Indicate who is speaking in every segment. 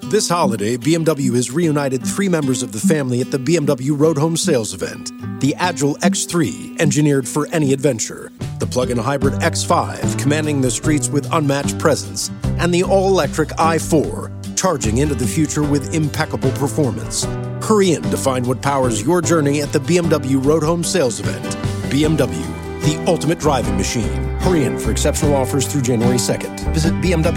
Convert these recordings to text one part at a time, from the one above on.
Speaker 1: This holiday, BMW has reunited 3 members of the family at the BMW Road Home Sales event. The Agile X3, engineered for any adventure. The plug-in hybrid X5, commanding the streets with unmatched presence. And the all-electric i4, charging into the future with impeccable performance. Hurry in to find what powers your journey at the BMW Road Home Sales event. BMW, the ultimate driving machine. Hurry in for exceptional offers through January 2nd. Visit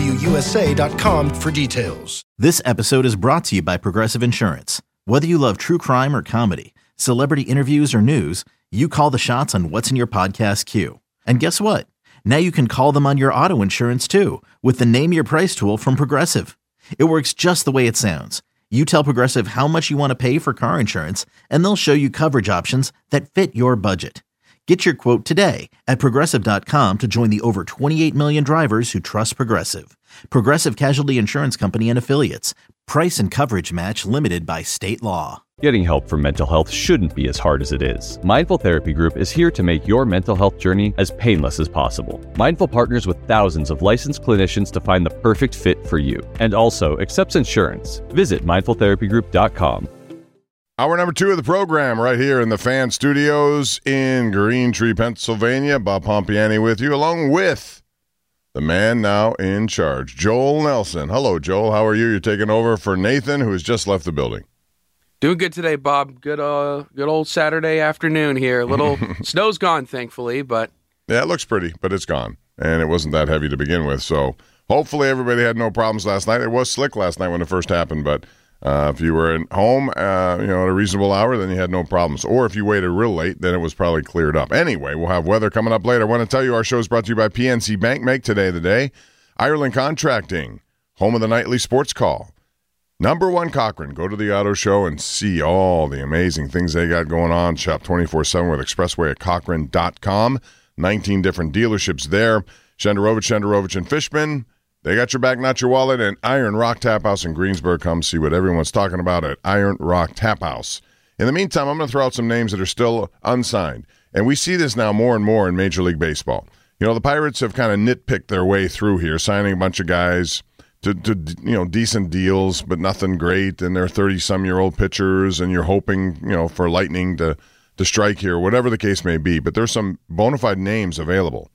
Speaker 1: BMWUSA.com for details.
Speaker 2: This episode is brought to you by Progressive Insurance. Whether you love true crime or comedy, celebrity interviews or news, you call the shots on what's in your podcast queue. And guess what? Now you can call them on your auto insurance too with the Name Your Price tool from Progressive. It works just the way it sounds. You tell Progressive how much you want to pay for car insurance, and they'll show you coverage options that fit your budget. Get your quote today at Progressive.com to join the over 28 million drivers who trust Progressive. Progressive Casualty Insurance Company and Affiliates. Price and coverage match limited by state law.
Speaker 3: Getting help for mental health shouldn't be as hard as it is. Mindful Therapy Group is here to make your mental health journey as painless as possible. Mindful partners with thousands of licensed clinicians to find the perfect fit for you, and also accepts insurance. Visit mindfultherapygroup.com.
Speaker 4: Hour number 2 of the program right here in the Fan Studios in Green Tree, Pennsylvania. Bob Pompiani with you, along with the man now in charge, Joel Nelson. Hello, Joel. How are you? You're taking over for Nathan, who has just left the building.
Speaker 5: Doing good today, Bob. Good old Saturday afternoon here. A little snow's gone, thankfully, but...
Speaker 4: Yeah, it looks pretty, but it's gone. And it wasn't that heavy to begin with, so hopefully everybody had no problems last night. It was slick last night when it first happened, but... if you were at home, at a reasonable hour, then you had no problems. Or if you waited real late, then it was probably cleared up. Anyway, we'll have weather coming up later. I want to tell you our show is brought to you by PNC Bank. Make today the day. Ireland Contracting, home of the nightly sports call. Number 1 Cochrane. Go to the auto show and see all the amazing things they got going on. Shop 24/7 with Expressway at Cochrane.com. 19 different dealerships there. Shenderovich, and Fishman. They got your back, not your wallet, and Iron Rock Tap House in Greensburg. Come see what everyone's talking about at Iron Rock Tap House. In the meantime, I'm going to throw out some names that are still unsigned. And we see this now more and more in Major League Baseball. The Pirates have kind of nitpicked their way through here, signing a bunch of guys to decent deals, but nothing great, and they're 30-some-year-old pitchers, and you're hoping, for lightning to strike here, whatever the case may be. But there's some bona fide names available.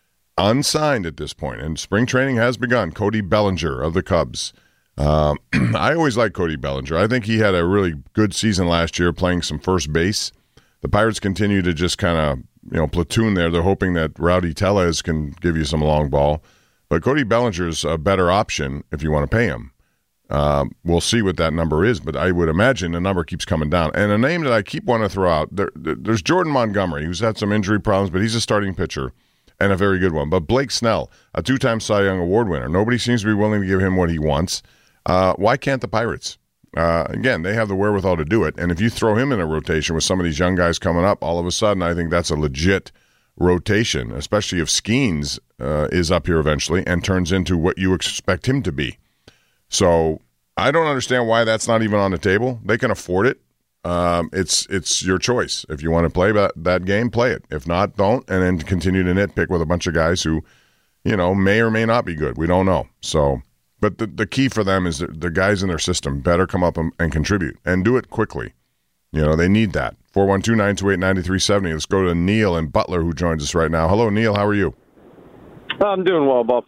Speaker 4: Unsigned at this point, and spring training has begun. Cody Bellinger of the Cubs. I always liked Cody Bellinger. I think he had a really good season last year playing some first base. The Pirates continue to just kind of, platoon there. They're hoping that Rowdy Tellez can give you some long ball. But Cody Bellinger's a better option if you want to pay him. We'll see what that number is, but I would imagine the number keeps coming down. And a name that I keep wanting to throw out, there's Jordan Montgomery, who's had some injury problems, but he's a starting pitcher. And a very good one. But Blake Snell, a 2-time Cy Young Award winner. Nobody seems to be willing to give him what he wants. Why can't the Pirates? Again, they have the wherewithal to do it. And if you throw him in a rotation with some of these young guys coming up, all of a sudden I think that's a legit rotation, especially if Skeens is up here eventually and turns into what you expect him to be. So I don't understand why that's not even on the table. They can afford it. It's your choice. If you want to play that game, play it. If not, don't, and then continue to nitpick with a bunch of guys who, may or may not be good. We don't know. So, but the key for them is that the guys in their system better come up and contribute and do it quickly. They need that. 412-928-9370. Let's go to Neil in Butler, who joins us right now. Hello, Neil. How are you?
Speaker 6: I'm doing well, Bob.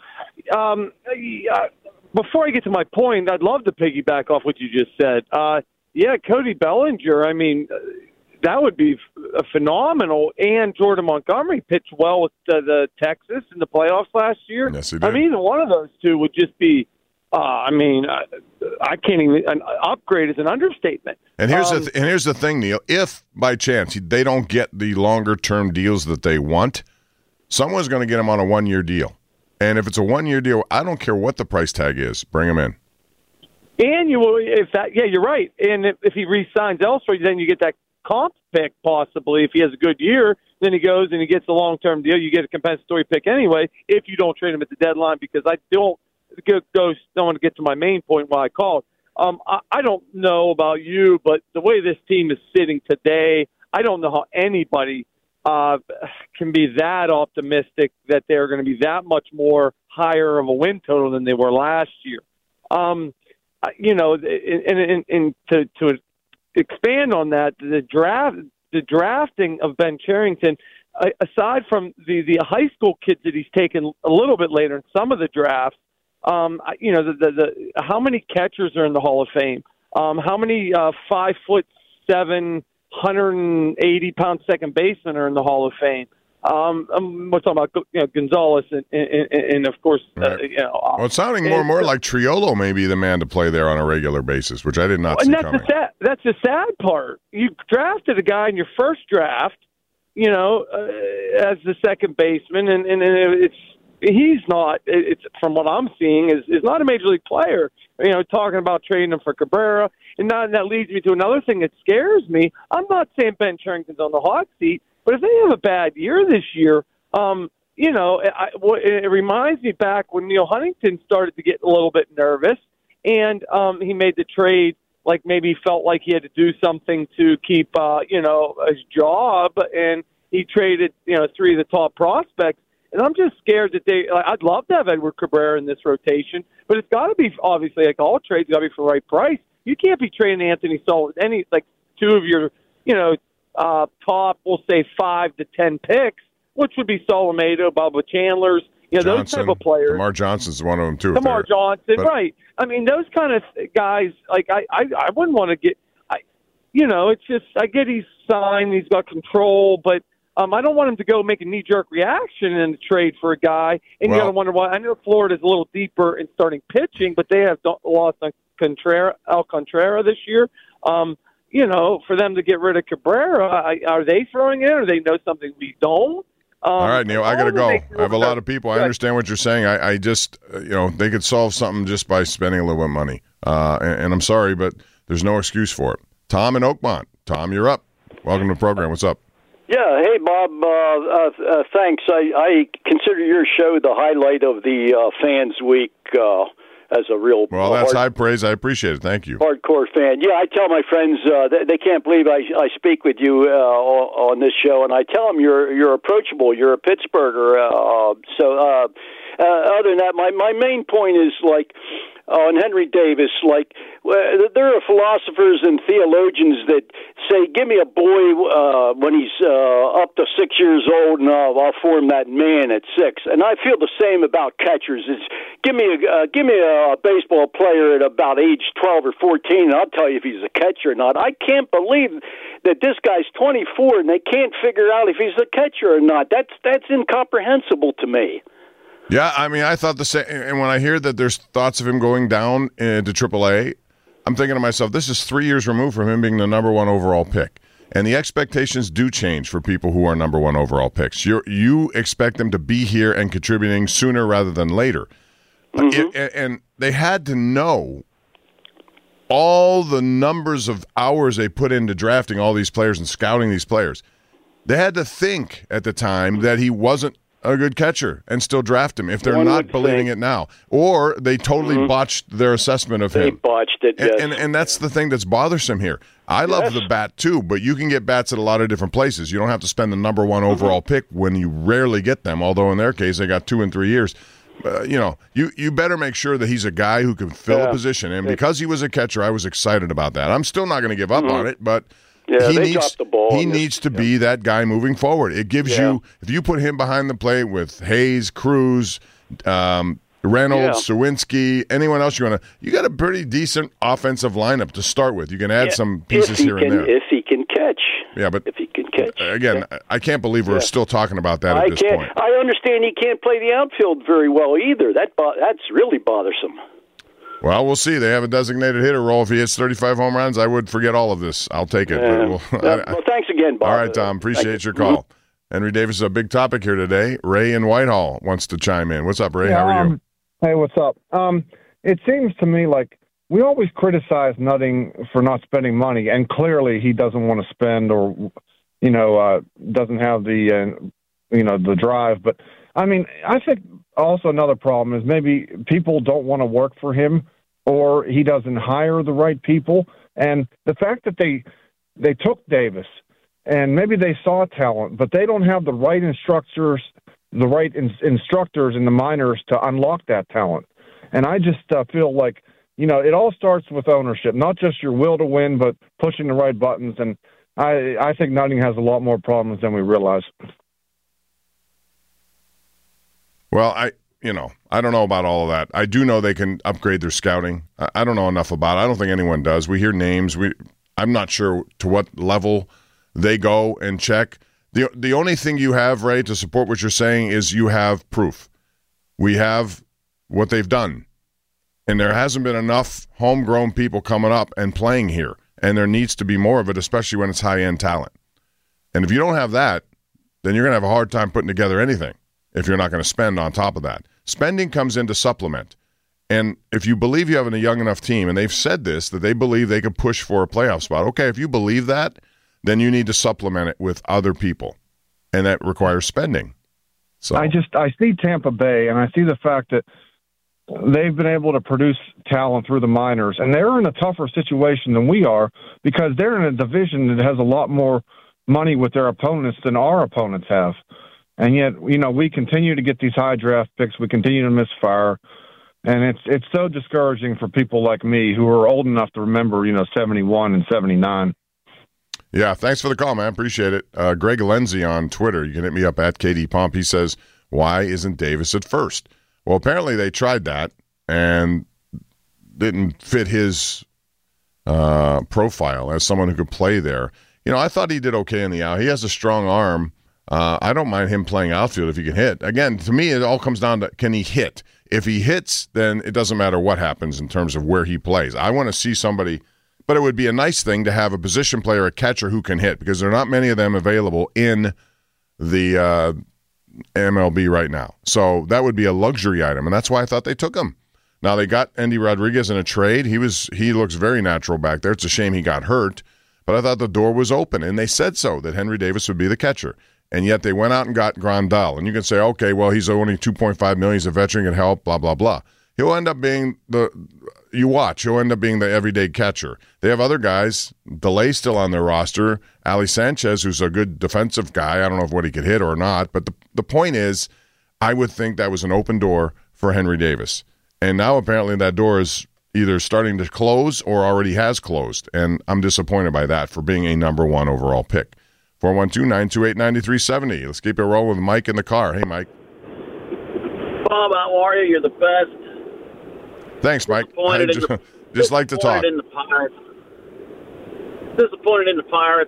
Speaker 6: Before I get to my point, I'd love to piggyback off what you just said. Yeah, Cody Bellinger, that would be phenomenal. And Jordan Montgomery pitched well with the Texas in the playoffs last year.
Speaker 4: Yes, he did.
Speaker 6: Either one of those two would just be, I can't even, an upgrade is an understatement.
Speaker 4: And here's the thing, Neil. If, by chance, they don't get the longer-term deals that they want, someone's going to get him on a 1-year deal. And if it's a 1-year deal, I don't care what the price tag is. Bring him in.
Speaker 6: And you're right. And if he re-signs elsewhere, then you get that comp pick possibly. If he has a good year, then he goes and he gets a long-term deal. You get a compensatory pick anyway if you don't trade him at the deadline, because I don't want to get to my main point why I called. I don't know about you, but the way this team is sitting today, I don't know how anybody can be that optimistic that they're going to be that much more higher of a win total than they were last year. and to expand on that, the drafting of Ben Cherington, aside from the high school kids that he's taken a little bit later in some of the drafts, the how many catchers are in the Hall of Fame? How many 5'7", 180-pound second basemen are in the Hall of Fame? We're talking about Gonzalez and of course,
Speaker 4: right. Well, it's sounding more and more like Triolo may be the man to play there on a regular basis, which I did not see coming.
Speaker 6: That's the sad part. You drafted a guy in your first draft, as the second baseman, and he's not. It's from what I'm seeing is not a major league player. Talking about trading him for Cabrera, and that leads me to another thing that scares me. I'm not saying Ben Cherington's on the hot seat. But if they have a bad year this year, it reminds me back when Neil Huntington started to get a little bit nervous, and he made the trade like maybe he felt like he had to do something to keep, his job, and he traded, three of the top prospects. And I'm just scared that I'd love to have Edward Cabrera in this rotation, but it's got to be, obviously, like all trades, got to be for the right price. You can't be trading Anthony Sullivan, two of your, top, we'll say 5 to 10 picks, which would be Solometo, Bubba Chandler's,
Speaker 4: Johnson,
Speaker 6: those type of players.
Speaker 4: Lamar Johnson's one of them too.
Speaker 6: Lamar Johnson, right? I mean, those kind of guys. Like I wouldn't want to get. It's just I get he's signed, he's got control, but I don't want him to go make a knee-jerk reaction in the trade for a guy. And you got to wonder why. I know Florida's a little deeper in starting pitching, but they have lost Alcantara this year. For them to get rid of Cabrera, are they throwing in, or they know something we don't?
Speaker 4: All right, Neil, I got to go. I have a lot of people. I understand what you're saying. I just, they could solve something just by spending a little bit of money. And I'm sorry, but there's no excuse for it. Tom in Oakmont. Tom, you're up. Welcome to the program. What's up?
Speaker 7: Yeah, hey, Bob, thanks. I consider your show the highlight of the Fans Week as a real...
Speaker 4: Well, that's high praise. I appreciate it. Thank you.
Speaker 7: Hardcore fan. Yeah, I tell my friends, they can't believe I speak with you on this show, and I tell them you're approachable. You're a Pittsburgher. Other than that, my main point is, on Henry Davis, there are philosophers and theologians that say, give me a boy when he's up to 6 years old, and I'll form that man at 6. And I feel the same about catchers. It's give me a baseball player at about age 12 or 14, and I'll tell you if he's a catcher or not. I can't believe that this guy's 24 and they can't figure out if he's a catcher or not. That's incomprehensible to me.
Speaker 4: Yeah, I mean, I thought the same. And when I hear that there's thoughts of him going down to AAA, I'm thinking to myself, this is 3 years removed from him being the number 1 overall pick. And the expectations do change for people who are number 1 overall picks. You expect them to be here and contributing sooner rather than later. Mm-hmm. And they had to know all the numbers of hours they put into drafting all these players and scouting these players. They had to think at the time that he wasn't a good catcher and still draft him if they're not believing it now. Or they totally botched their assessment of him.
Speaker 7: They botched it, yes.
Speaker 4: And that's the thing that's bothersome here. I love the bat too, but you can get bats at a lot of different places. You don't have to spend the number 1 overall pick when you rarely get them, although in their case they got 2 and 3 years. You better make sure that he's a guy who can fill a position. And because he was a catcher, I was excited about that. I'm still not going to give up on it, but he needs to be that guy moving forward. It gives you, if you put him behind the plate with Hayes, Cruz, Reynolds, Sawinski, anyone else you got a pretty decent offensive lineup to start with. You can add some pieces here and there.
Speaker 7: If he can catch.
Speaker 4: Yeah, but
Speaker 7: if he can catch.
Speaker 4: Again, I can't believe we're still talking about that at this point.
Speaker 7: I understand he can't play the outfield very well either. That's really bothersome.
Speaker 4: Well, we'll see. They have a designated hitter role. If he hits 35 home runs, I would forget all of this. I'll take it.
Speaker 7: Well, thanks again, Bob.
Speaker 4: All right, Tom. Appreciate your call. Henry Davis is a big topic here today. Ray in Whitehall wants to chime in. What's up, Ray? How are you?
Speaker 8: Hey, what's up? It seems to me like we always criticize Nutting for not spending money, and clearly he doesn't want to spend or, doesn't have the drive. But, I mean, I think also another problem is maybe people don't want to work for him, or he doesn't hire the right people. And the fact that they took Davis, and maybe they saw talent, but they don't have the right instructors in the minors to unlock that talent. And I just feel like it all starts with ownership, not just your will to win, but pushing the right buttons. And I think Nutting has a lot more problems than we realize.
Speaker 4: Well, I don't know about all of that. I do know they can upgrade their scouting. I don't know enough about it. I don't think anyone does. We hear names. I'm not sure to what level they go and check. The only thing you have, Ray, to support what you're saying is you have proof. We have what they've done. And there hasn't been enough homegrown people coming up and playing here. And there needs to be more of it, especially when it's high-end talent. And if you don't have that, then you're going to have a hard time putting together anything if you're not going to spend on top of that. Spending comes in to supplement. And if you believe you have a young enough team, and they've said this, that they believe they could push for a playoff spot, okay, if you believe that, then you need to supplement it with other people. And that requires spending. So
Speaker 8: I see Tampa Bay, and I see the fact that they've been able to produce talent through the minors, and they're in a tougher situation than we are because they're in a division that has a lot more money with their opponents than our opponents have. And yet, we continue to get these high draft picks. We continue to miss fire. And it's so discouraging for people like me who are old enough to remember, 71 and 79.
Speaker 4: Yeah, thanks for the call, man. Appreciate it. Greg Lenzi on Twitter. You can hit me up at KD Pomp. He says, why isn't Davis at first? Well, apparently they tried that and didn't fit his profile as someone who could play there. I thought he did okay in the out. He has a strong arm. I don't mind him playing outfield if he can hit. Again, to me, it all comes down to, can he hit? If he hits, then it doesn't matter what happens in terms of where he plays. I want to see somebody, but it would be a nice thing to have a position player, a catcher who can hit, because there are not many of them available in the MLB right now. So that would be a luxury item, and that's why I thought they took him. Now, they got Endy Rodriguez in a trade. He looks very natural back there. It's a shame he got hurt, but I thought the door was open, and they said so, that Henry Davis would be the catcher. And yet they went out and got Grandal. And you can say, okay, well, he's only $2.5 million. He's a veteran, can help, blah, blah, blah. He'll end up being he'll end up being the everyday catcher. They have other guys, DeLay still on their roster, Ali Sanchez, who's a good defensive guy. I don't know if what he could hit or not. But the point is, I would think that was an open door for Henry Davis. And now apparently that door is either starting to close or already has closed. And I'm disappointed by that for being a number one overall pick. 412-928-9370. Let's keep it rolling with Mike in the car. Hey, Mike.
Speaker 9: Bob, how are you? You're the best.
Speaker 4: Thanks, Mike. I just like to talk.
Speaker 9: Disappointed in the Pirates.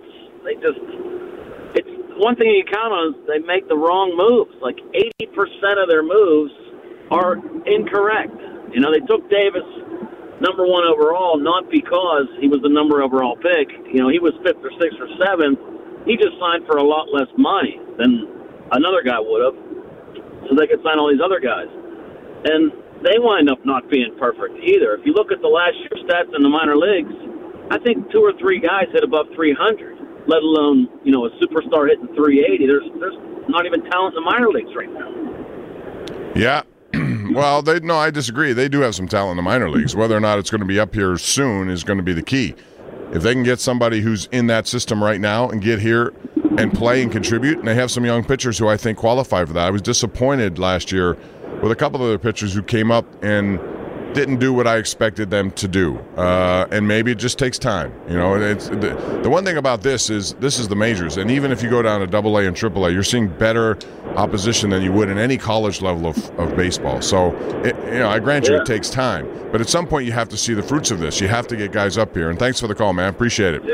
Speaker 9: It's one thing you count on is they make the wrong moves. Like 80% of their moves are incorrect. They took Davis number one overall, not because he was the number overall pick. He was 5th or 6th or 7th. He just signed for a lot less money than another guy would have, so they could sign all these other guys. And they wind up not being perfect either. If you look at the last year's stats in the minor leagues, I think 2 or 3 guys hit above 300, let alone, a superstar hitting 380. There's not even talent in the minor leagues right now.
Speaker 4: Yeah. Well, I disagree. They do have some talent in the minor leagues. Whether or not it's going to be up here soon is going to be the key. If they can get somebody who's in that system right now and get here and play and contribute, and they have some young pitchers who I think qualify for that. I was disappointed last year with a couple of other pitchers who came up and didn't do what I expected them to do. And maybe it just takes time. It's the one thing about this is the majors. And even if you go down to AA and AAA, you're seeing better opposition than you would in any college level of baseball. So, I grant you it takes time. But at some point, you have to see the fruits of this. You have to get guys up here. And thanks for the call, man. Appreciate it.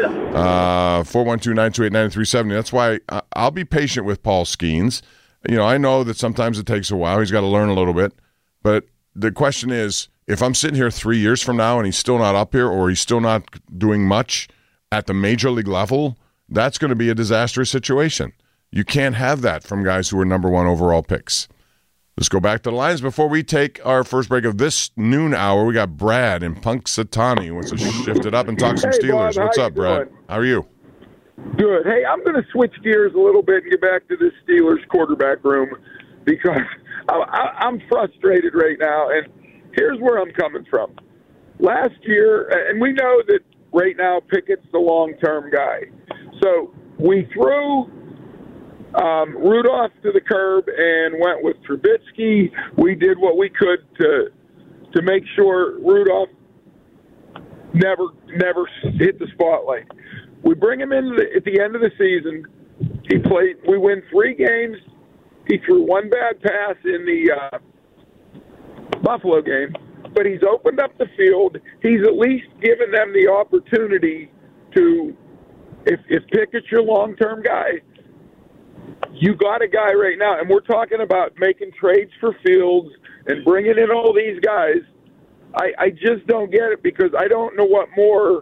Speaker 4: 412-928-9370. That's why I'll be patient with Paul Skeens. I know that sometimes it takes a while. He's got to learn a little bit. But the question is, if I'm sitting here 3 years from now and he's still not up here or he's still not doing much at the major league level, that's going to be a disastrous situation. You can't have that from guys who are number one overall picks. Let's go back to the lines before we take our first break of this noon hour. We got Brad in Punxsutawney who wants to shift it up and talk some Steelers.
Speaker 10: Bob,
Speaker 4: what's up, Brad? How are you?
Speaker 10: Good. Hey, I'm going to switch gears a little bit and get back to this Steelers quarterback room because I'm frustrated right now, and here's where I'm coming from. Last year, and we know that right now Pickett's the long-term guy. So we threw Rudolph to the curb and went with Trubisky. We did what we could to make sure Rudolph never hit the spotlight. We bring him in at the end of the season. We win 3 games. He threw 1 bad pass in the Buffalo game, but he's opened up the field. He's at least given them the opportunity to, if Pickett's your long-term guy, you got a guy right now, and we're talking about making trades for Fields and bringing in all these guys. I just don't get it, because I don't know what more.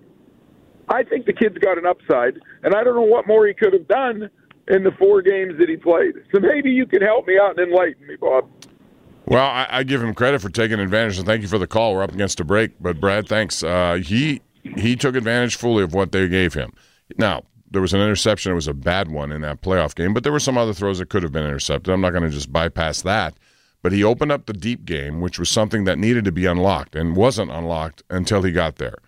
Speaker 10: I think the kid's got an upside, and I don't know what more he could have done in the 4 games that he played. So maybe you can help me out and enlighten me, Bob.
Speaker 4: Well, I give him credit for taking advantage, and thank you for the call. We're up against a break, but Brad, thanks. He took advantage fully of what they gave him. Now, there was an interception. It was a bad one in that playoff game, but there were some other throws that could have been intercepted. I'm not going to just bypass that. But he opened up the deep game, which was something that needed to be unlocked and wasn't unlocked until he got there.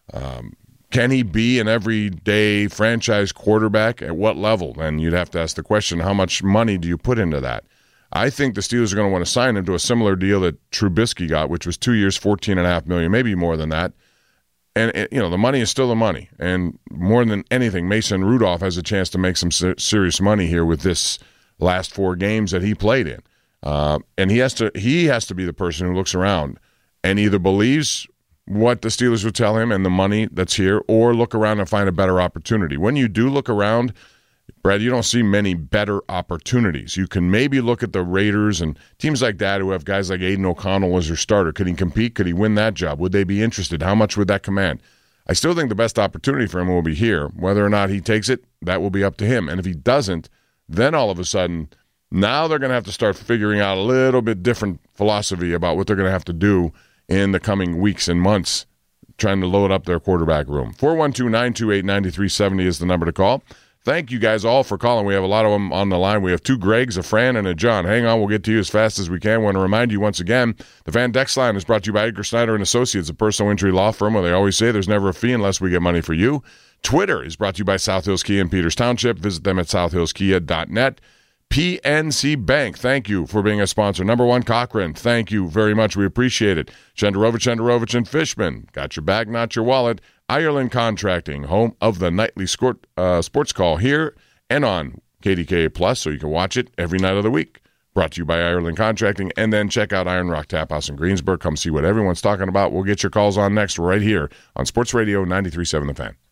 Speaker 4: Can he be an everyday franchise quarterback? At what level? And you'd have to ask the question, how much money do you put into that? I think the Steelers are going to want to sign him to a similar deal that Trubisky got, which was 2 years, $14.5 million, maybe more than that. And the money is still the money. And more than anything, Mason Rudolph has a chance to make some serious money here with this last 4 games that he played in. And he has to be the person who looks around and either believes what the Steelers would tell him and the money that's here, or look around and find a better opportunity. When you do look around, Brad, you don't see many better opportunities. You can maybe look at the Raiders and teams like that who have guys like Aiden O'Connell as their starter. Could he compete? Could he win that job? Would they be interested? How much would that command? I still think the best opportunity for him will be here. Whether or not he takes it, that will be up to him. And if he doesn't, then all of a sudden, now they're going to have to start figuring out a little bit different philosophy about what they're going to have to do in the coming weeks and months, trying to load up their quarterback room. 412-928-9370 is the number to call. Thank you guys all for calling. We have a lot of them on the line. We have 2 Gregs, a Fran, and a John. Hang on, we'll get to you as fast as we can. I want to remind you once again, the Van Dex line is brought to you by Edgar Snyder & Associates, a personal injury law firm where they always say there's never a fee unless we get money for you. Twitter is brought to you by South Hills Kia in Peters Township. Visit them at southhillskia.net. PNC Bank, thank you for being a sponsor. Number 1, Cochrane, thank you very much. We appreciate it. Shenderovich and Fishman, got your bag, not your wallet. Ireland Contracting, home of the nightly sports call here and on KDKA Plus, so you can watch it every night of the week. Brought to you by Ireland Contracting. And then check out Iron Rock Tap House in Greensburg. Come see what everyone's talking about. We'll get your calls on next right here on Sports Radio 93.7 The Fan.